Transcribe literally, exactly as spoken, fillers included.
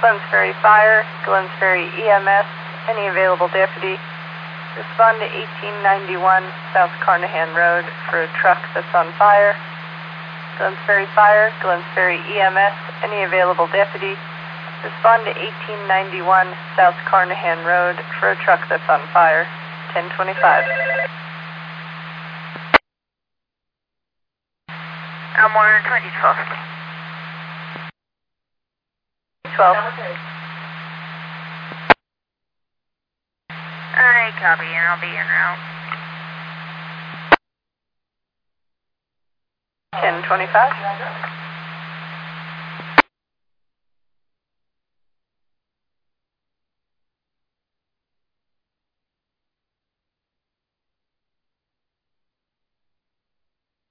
Glens Ferry Fire, Glens Ferry E M S, any available deputy. Respond to eighteen ninety-one South Carnahan Road for a truck that's on fire. Glens Ferry Fire, Glens Ferry E M S, any available deputy. Respond to eighteen ninety-one South Carnahan Road for a truck that's on fire. ten twenty-five. Elmore twenty twelve. twelve. Alright, copy, and I'll be en route. ten twenty-five.